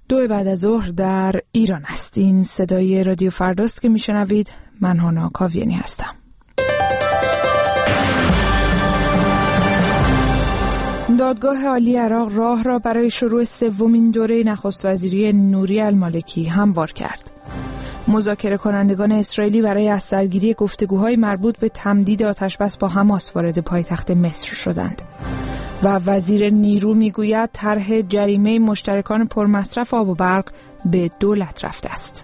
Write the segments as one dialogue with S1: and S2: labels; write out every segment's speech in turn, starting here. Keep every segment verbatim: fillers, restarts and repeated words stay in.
S1: دو بعد از ظهر در ایران است. این صدای رادیو فرداست که میشنوید. من هانا کاویانی هستم. دادگاه عالی عراق راه را برای شروع سومین دوره نخست وزیری نوری المالکی هموار کرد. مذاکره کنندگان اسرائیلی برای از سرگیری گفتگوهای مربوط به تمدید آتشبس با حماس وارد پایتخت مصر شدند. و وزیر نیرو میگوید طرح جریمه مشترکان پرمصرف آب و برق به دولت رفته است.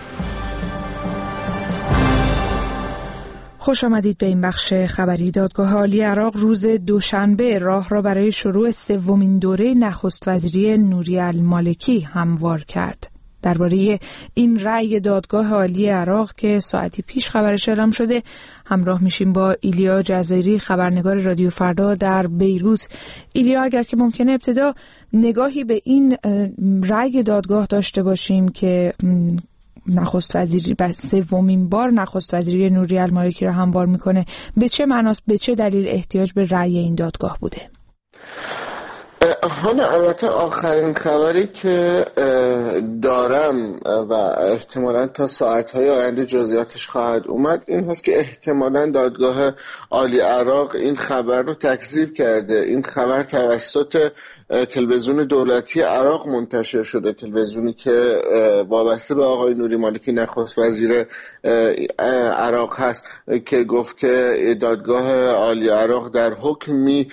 S1: خوش آمدید به این بخش خبری. دادگاه عالی عراق روز دوشنبه راه را برای شروع سومین دوره نخست وزیری نوری المالکی هموار کرد. درباره این رأی دادگاه عالی عراق که ساعتی پیش خبرش اعلام شده همراه میشیم با ایلیا جزایری، خبرنگار رادیو فردا در بیروت. ایلیا، اگر که ممکنه ابتدا نگاهی به این رأی دادگاه داشته باشیم که نخست وزیری به سومین بار نخست وزیری نوری المالکی را هموار میکنه، به چه معناست، به چه دلیل احتیاج به رأی این دادگاه بوده؟
S2: هانا، البته آخرین خبری که دارم و احتمالاً تا ساعتهای آینده جزئیاتش خواهد اومد این هست که احتمالاً دادگاه عالی عراق این خبر رو تکذیب کرده. این خبر توسط تلویزیون دولتی عراق منتشر شده، تلویزیونی که وابسته به آقای نوری مالکی نخست وزیر عراق هست، که گفته دادگاه عالی عراق در حکمی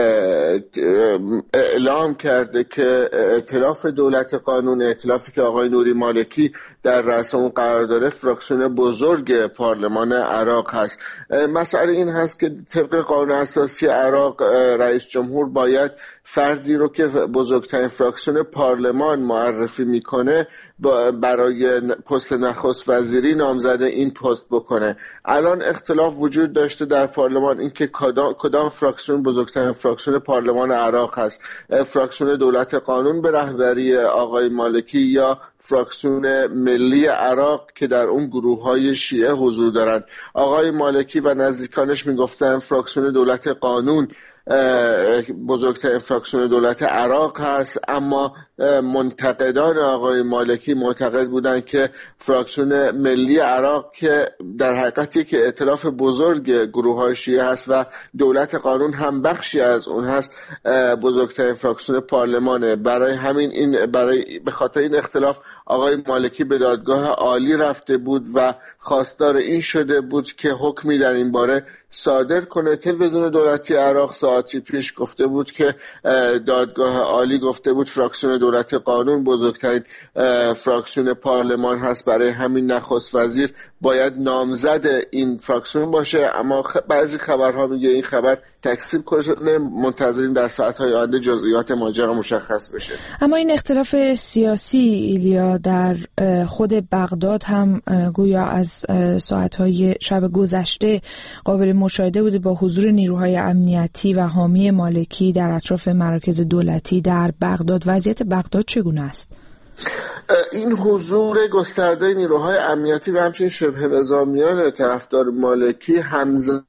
S2: اعلام کرده که ائتلاف دولت قانون، ائتلافی که آقای نوری مالکی در رأس اون قرار داره، فراکسیون بزرگ پارلمان عراق هست. مسئله این هست که طبق قانون اساسی عراق رئیس جمهور باید فردی رو که بزرگترین فراکسیون پارلمان معرفی میکنه برای پست نخست وزیری نامزد این پست بکنه. الان اختلاف وجود داشته در پارلمان اینکه کدام کدام فراکسیون بزرگترین فراکسیون پارلمان عراق هست، فراکسیون دولت قانون به رهبری آقای مالکی یا فراکسیون ملی عراق که در اون گروه‌های شیعه حضور دارند. آقای مالکی و نزدیکانش میگفتن فراکسیون دولت قانون بزرگترین فراکسیون دولت عراق هست، اما منتقدان آقای مالکی معتقد بودند که فراکسیون ملی عراق که در حقیقت که ائتلاف بزرگ گروه‌های شیعه هست و دولت قانون هم بخشی از اون هست، بزرگترین فراکسیون پارلمانه. برای همین این برای به خاطر این اختلاف آقای مالکی به دادگاه عالی رفته بود و خواستار این شده بود که حکمی در این باره صادر کنه. تلویزیون دولتی عراق ساعتی پیش گفته بود که دادگاه عالی گفته بود فراکسیون دولت قانون بزرگترین فراکسیون پارلمان هست، برای همین نخست وزیر باید نامزد این فراکسیون باشه. اما بعضی خبرها میگه این خبر تکذیب کنه. منتظرین در ساعت‌های آینده جزئیات ماجرا مشخص بشه.
S1: اما این اختلاف سیاسی ایلیا در خود بغداد هم گویا از ساعت‌های شب گذشته قابل مشاهده بوده، با حضور نیروهای امنیتی و حامی مالکی در اطراف مراکز دولتی در بغداد. وضعیت بغداد چگونه است؟
S2: این حضور گسترده نیروهای امنیتی و همچنین شبه نظامیان طرفدار مالکی همزمان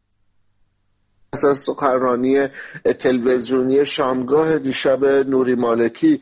S2: از سخنرانی تلویزیونی شامگاه دیشب نوری مالکی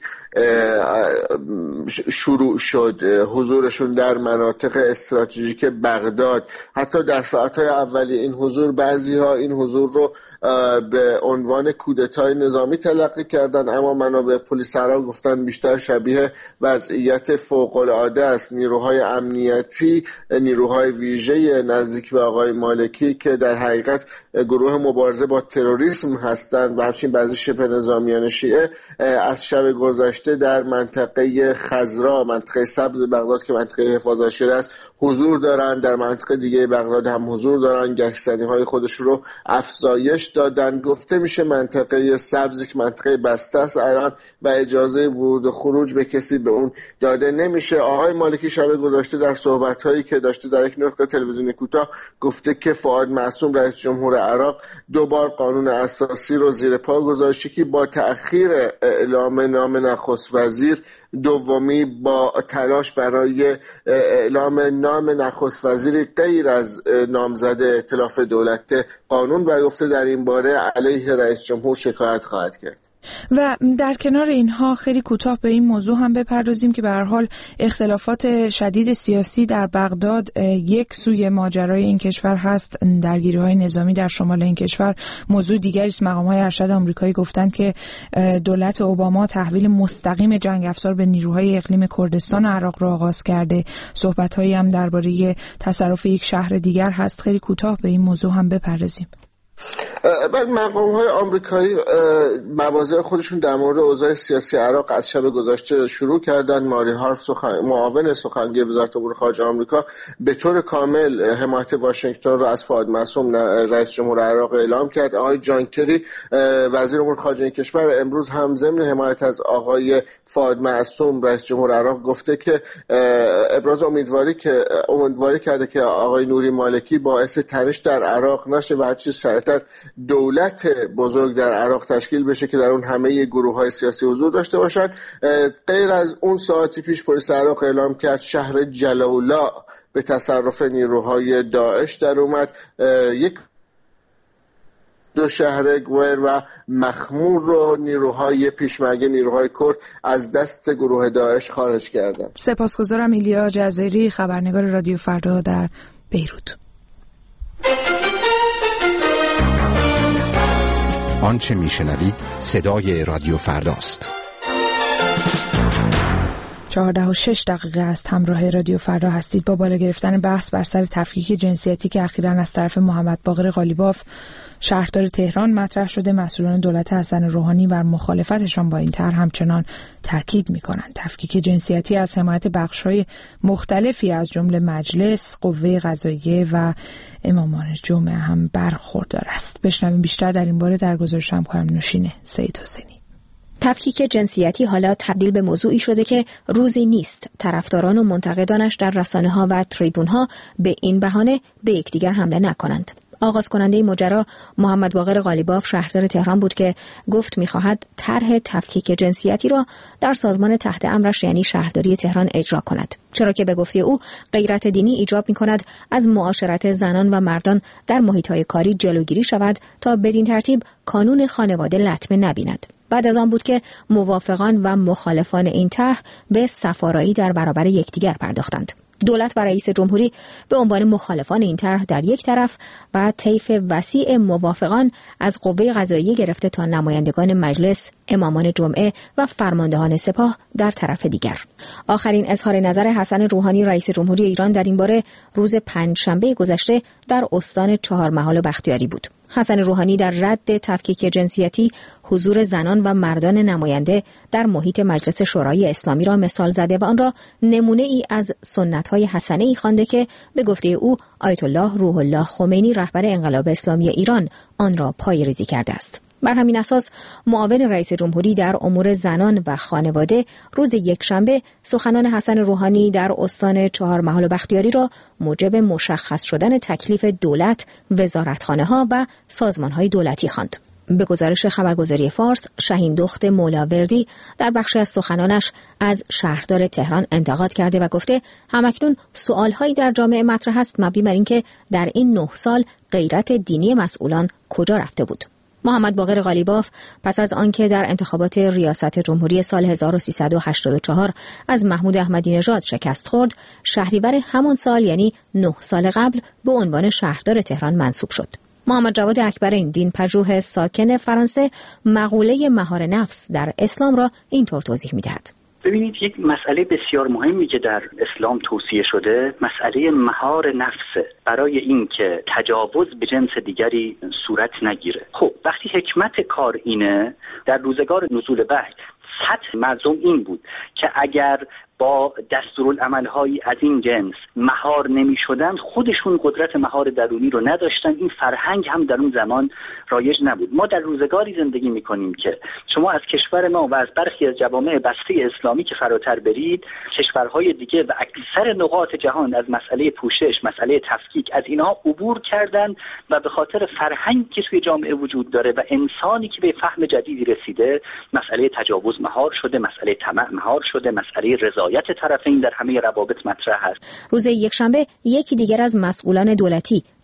S2: شروع شد. حضورشون در مناطق استراتژیک بغداد، حتی در ساعتهای اولی این حضور، بعضی‌ها این حضور رو به عنوان کودتای نظامی تلقی کردن، اما منابع پلیس عراق گفتن بیشتر شبیه وضعیت فوق‌العاده است. نیروهای امنیتی، نیروهای ویژه نزدیک به آقای مالکی که در حقیقت گروه مبارزه با تروریسم هستند و همچنین بعضی شبه نظامیان شیعه از شب گذشته در منطقه خضرا، منطقه سبز بغداد که منطقه حفاظت شده است، حضور دارند. در منطقه دیگه بغداد هم حضور دارند، گشتنی‌های خودش رو افزایش دادن. گفته میشه منطقه سبز که منطقه بسته است الان و اجازه ورود و خروج به کسی به اون داده نمیشه. آقای مالکی شب گذشته در صحبت‌هایی که داشته در یک نطق تلویزیونی کوتاه گفته که فؤاد معصوم رئیس جمهور عراق دو بار قانون اساسی رو زیر پا گذاشته که با تأخیر اعلام نام نخست وزیر دومی با تلاش برای اعلام نام نخست وزیری غیر از نامزد ائتلاف دولت قانون و گفته در این باره علیه رئیس جمهور شکایت خواهد کرد.
S1: و در کنار اینها خیلی کوتاه به این موضوع هم بپردازیم که به هر حال اختلافات شدید سیاسی در بغداد یک سوی ماجرای این کشور هست، درگیری‌های نظامی در شمال این کشور موضوع دیگری است. مقام‌های ارشد آمریکایی گفتند که دولت اوباما تحویل مستقیم جنگ افزار به نیروهای اقلیم کردستان عراق را آغاز کرده. صحبت‌هایی هم درباره تصرف یک شهر دیگر هست. خیلی کوتاه به این موضوع هم بپردازیم.
S2: بعد مقام‌های آمریکایی مواضع خودشون در مورد اوضاع سیاسی عراق از شب گذشته شروع کردن. ماری هارف سخن... معاون سخنگوی وزارت امور خارجه آمریکا به طور کامل حمایت واشنگتن را از فؤاد معصوم رئیس جمهور عراق اعلام کرد. آقای جان کری وزیر امور خارجه کشور امروز هم ضمن حمایت از آقای فؤاد معصوم رئیس جمهور عراق گفته که ابراز امیدواری که امیدواری کرده که آقای نوری مالکی باعث تنش در عراق نشه و هر چیز سریعتر دولت بزرگ در عراق تشکیل بشه که در اون همه گروه‌های سیاسی حضور داشته باشند. غیر از اون ساعتی پیش پلیس عراق اعلام کرد شهر جلاولا به تصرف نیروهای داعش در اومد. یک دو شهر گویر و مخمور رو نیروهای پیشمرگ نیروهای کرد از دست گروه داعش خارج کردند.
S1: سپاسگزارم. ایلیا جزایری، خبرنگار رادیو فردا در بیروت.
S3: آنچه میشنوید صدای رادیو فرداست.
S1: چهارده و شش دقیقه است. همراه رادیو فردا هستید. با بالا گرفتن بحث بر سر تفکیک جنسیتی که اخیراً از طرف محمد باقر قالیباف شهردار تهران مطرح شده، مسئولان دولت حسن روحانی بر مخالفتشان با این طرح همچنان تاکید می‌کنند. تفکیک جنسیتی از حمایت بخش‌های مختلفی از جمله مجلس، قوه قضاییه و امامان جمعه هم برخوردار است. بشنویم بیشتر در این باره در گزارش همکارم نوشین سید حسینی.
S4: تفکیک جنسیتی حالا تبدیل به موضوعی شده که روزی نیست طرفداران و منتقدانش در رسانه‌ها و تریبون‌ها به این بهانه به یکدیگر حمله نکنند. آغاز کننده ماجرا محمد باقر قالیباف شهردار تهران بود که گفت می‌خواهد طرح تفکیک جنسیتی را در سازمان تحت امرش یعنی شهرداری تهران اجرا کند، چرا که به گفته او غیرت دینی ایجاب می‌کند از معاشرت زنان و مردان در محیط‌های کاری جلوگیری شود تا بدین ترتیب کانون خانواده لطمه نبیند. بعد از آن بود که موافقان و مخالفان این طرح به صفارایی در برابر یکدیگر پرداختند. دولت و رئیس جمهوری به عنوان مخالفان این طرح در یک طرف و طیف وسیع موافقان از قوه قضاییه گرفته تا نمایندگان مجلس، امامان جمعه و فرماندهان سپاه در طرف دیگر. آخرین اظهار نظر حسن روحانی رئیس جمهوری ایران در این باره روز پنجشنبه گذشته در استان چهارمحال و بختیاری بود. حسن روحانی در رد تفکیک جنسیتی حضور زنان و مردان نماینده در محیط مجلس شورای اسلامی را مثال زده و آن را نمونه ای از سنت‌های حسنه ای خوانده که به گفته او آیت الله روح الله خمینی رهبر انقلاب اسلامی ایران آن را پایه‌ریزی کرده است. بر همین اساس معاون رئیس جمهوری در امور زنان و خانواده روز یکشنبه سخنان حسن روحانی در استان چهارمحال و بختیاری را موجب مشخص شدن تکلیف دولت، وزارتخانه‌ها و سازمان‌های دولتی خواند. به گزارش خبرگزاری فارس، شاهین دخت مولاوردی در بخشی از سخنانش از شهردار تهران انتقاد کرده و گفته همکنون سوال‌هایی در جامعه مطرح است مبنی بر اینکه در این نه سال غیرت دینی مسئولان کجا رفته بود. محمد باقر قالیباف پس از آنکه در انتخابات ریاست جمهوری سال هزار و سیصد و هشتاد و چهار از محمود احمدی نژاد شکست خورد، شهریور همان سال یعنی نه سال قبل به عنوان شهردار تهران منصوب شد. محمد جواد اکبرین، دین پژوه ساکن فرانسه، مقوله مهار نفس در اسلام را اینطور توضیح می‌دهد.
S5: ببینید، یک مسئله بسیار مهمی که در اسلام توصیه شده مسئله مهار نفسه، برای اینکه تجاوز به جنس دیگری صورت نگیره. خب وقتی حکمت کار اینه، در روزگار نزول وحی سطح مردم این بود که اگر با دستورالعمل‌هایی از این جنس مهار نمی‌شدند، خودشون قدرت مهار درونی رو نداشتن. این فرهنگ هم در اون زمان رایج نبود. ما در روزگاری زندگی می‌کنیم که شما از کشور ما و از برخی از جوامع بسته اسلامی که فراتر برید، کشورهای دیگه و اکثر نقاط جهان از مسئله پوشش، مسئله تفکیک، از اینها عبور کردن و به خاطر فرهنگی که توی جامعه وجود داره و انسانی که به فهم جدیدی رسیده، مسئله تجاوز مهار شده، مسئله طمع مهار شده، مسئله رضایت طرفین در همه روابط مطرح است.
S4: روز یکشنبه یکی دیگر از مسئولان دولتی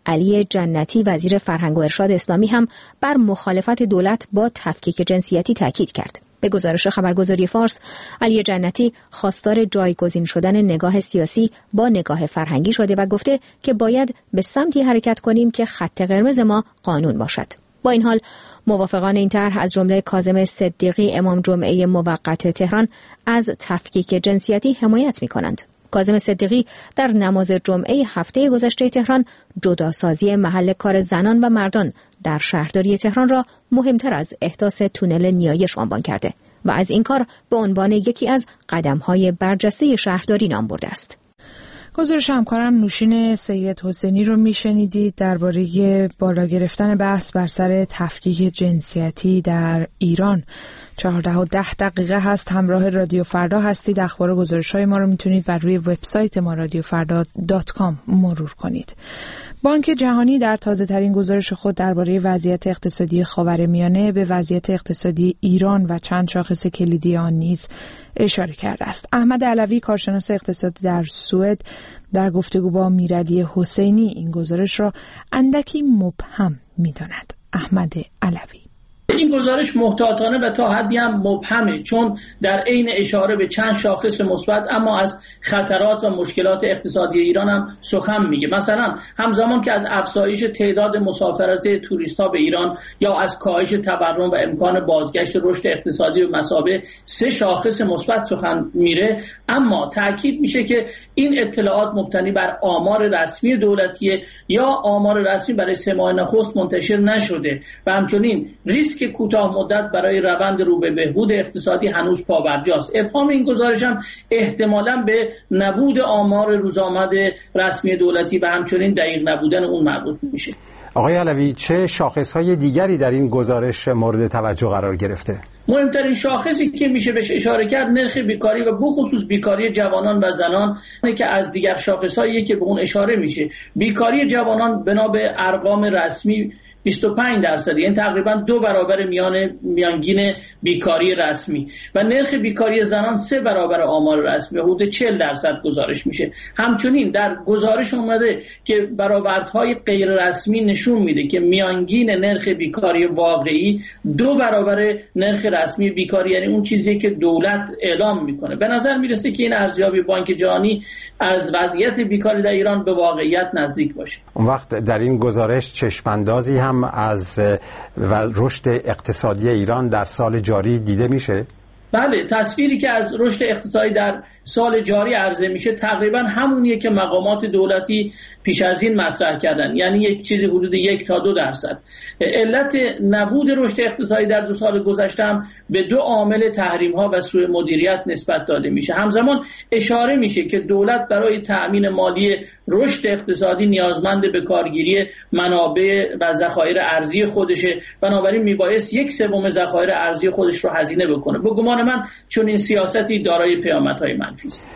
S4: علی جنتی وزیر فرهنگ و ارشاد اسلامی هم بر مخالفت دولت با تفکیک جنسیتی تاکید کرد. به گزارش خبرگزاری فارس، علی جنتی خواستار جایگزین شدن نگاه سیاسی با نگاه فرهنگی شده و گفته که باید به سمتی حرکت کنیم که خط قرمز ما قانون باشد. با این حال موافقان این طرح از جمله کاظم صدیقی امام جمعه موقت تهران از تفکیک جنسیتی حمایت می‌کنند. کاظم صدیقی در نماز جمعه هفته گذشته تهران جداسازی محل کار زنان و مردان در شهرداری تهران را مهمتر از احداث تونل نیایش عنوان کرده و از این کار به عنوان یکی از قدم‌های برجسته شهرداری نام برده است.
S1: گزارش همکارم نوشین سید حسینی رو میشنیدید درباره بالا گرفتن بحث بر سر تفکیک جنسیتی در ایران. چهارده و ده دقیقه هست، همراه رادیو فردا هستید. اخبار و گزارش‌های ما رو میتونید بر روی وبسایت ما رادیو فردا دات کام مرور کنید. بانک جهانی در تازه‌ترین گزارش خود درباره وضعیت اقتصادی خاورمیانه به وضعیت اقتصادی ایران و چند شاخص کلیدی آن نیز اشاره کرده است. احمد علوی، کارشناس اقتصادی در سوئد، در گفتگو با میرعلی حسینی این گزارش را اندکی مبهم می‌داند. احمد علوی:
S6: این گزارش محتاطانه و تا حدی هم مبهمه، چون در عین اشاره به چند شاخص مثبت اما از خطرات و مشکلات اقتصادی ایران هم سخن میگه. مثلا همزمان که از افزایش تعداد مسافرت توریست‌ها به ایران یا از کاهش تورم و امکان بازگشت رشد اقتصادی به مثابه سه شاخص مثبت سخن میره، اما تاکید میشه که این اطلاعات مبتنی بر آمار رسمی دولتیه یا آمار رسمی برای سه ماه نخست منتشر نشده و همچنین ریسک که کوتاه مدت برای روند رو به بهبود اقتصادی هنوز پابرجاست. ابهام این گزارش هم احتمالاً به نبود آمار روزآمد رسمی دولتی و همچنین دقیق نبودن اون مربوط میشه.
S3: آقای علوی، چه شاخص‌های دیگری در این گزارش مورد توجه قرار گرفته؟
S6: مهمترین شاخصی که میشه بهش اشاره کرد نرخ بیکاری و بخصوص بیکاری جوانان و زنان که از دیگر شاخص‌هایی که به اون اشاره میشه. بیکاری جوانان بنا به ارقام رسمی بیست و پنج درصد، یعنی تقریبا دو برابر میان میانگین بیکاری رسمی، و نرخ بیکاری زنان سه برابر آمار رسمی، حدود چهل درصد گزارش میشه. همچنین در گزارش اومده که برآوردهای غیر رسمی نشون میده که میانگین نرخ بیکاری واقعی دو برابر نرخ رسمی بیکاری، یعنی اون چیزی که دولت اعلام میکنه. به نظر میرسه که این ارزیابی بانک جهانی از وضعیت بیکاری در ایران به واقعیت نزدیک باشه.
S3: اون وقت در این گزارش چشماندازی هم از رشد اقتصادی ایران در سال جاری دیده میشه؟
S6: بله، تصویری که از رشد اقتصادی در سال جاری عرضه میشه تقریبا همونیه که مقامات دولتی پیش از این مطرح کردن، یعنی یک چیزی حدود یک تا دو درصد. علت نبود رشد اقتصادی در دو سال گذشته هم به دو عامل تحریم ها و سوء مدیریت نسبت داده میشه. همزمان اشاره میشه که دولت برای تأمین مالی رشد اقتصادی نیازمند به کارگیری منابع و ذخایر ارزی خودشه، بنابراین میبایست یک سوم ذخایر ارزی خودش رو هزینه بکنه. به گمان من چون این سیاستی دارای پیامدهای منفی است.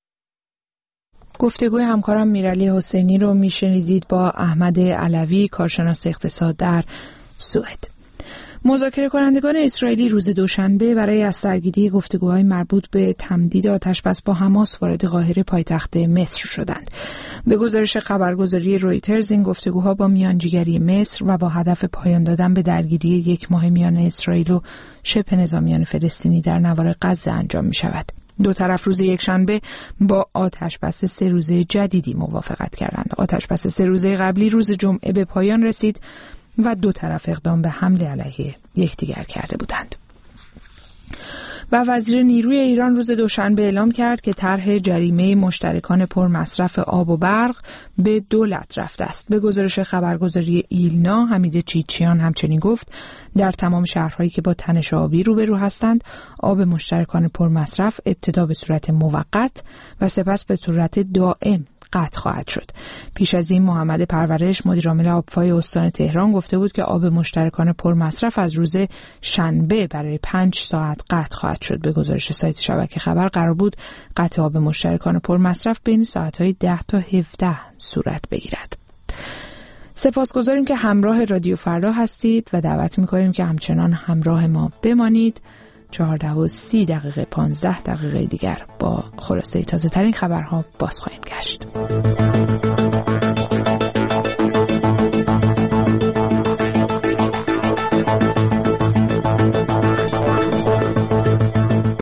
S1: گفتگوی همکارم میرعلی حسینی رو میشنیدید با احمد علوی، کارشناس اقتصاد در سوئد. مذاکره کنندگان اسرائیلی روز دوشنبه برای از سرگیری گفتگوهای مربوط به تمدید آتشبس با حماس وارد قاهره پایتخت مصر شدند. به گزارش خبرگزاری رویترز این گفتگوها با میانجیگری مصر و با هدف پایان دادن به درگیری یک ماه میان اسرائیل و شبه نظامیان فلسطینی در نوار غزه انجام می شود. دو طرف روز یکشنبه با آتشبس سه روزه جدیدی موافقت کردند. آتشبس سه روزه قبلی روز جمعه به پایان رسید و دو طرف اقدام به حمله علیه یکدیگر کرده بودند. و وزیر نیروی ایران روز دوشنبه اعلام کرد که طرح جریمه مشترکان پرمصرف آب و برق به دولت رفته است. به گزارش خبرگزاری ایلنا، حمید چیچیان همچنین گفت در تمام شهرهایی که با تنش آبی روبرو هستند، آب مشترکان پرمصرف ابتدا به صورت موقت و سپس به صورت دائم قطع خواهد شد. پیش از این محمد پرورش، مدیرعامل آبفای استان تهران، گفته بود که آب مشترکان پرمصرف از روز شنبه برای پنج ساعت قطع خواهد شد. به گزارش سایت شبکه خبر قرار بود قطع آب مشترکان پرمصرف بین ساعت‌های ده تا هفده صورت بگیرد. سپاسگزاریم که همراه رادیو فردا هستید و دعوت می‌کنیم که همچنان همراه ما بمانید. چهارده و سی دقیقه پانزده دقیقه دیگر با خلاصه تازه ترین خبرها باز خواهیم گشت.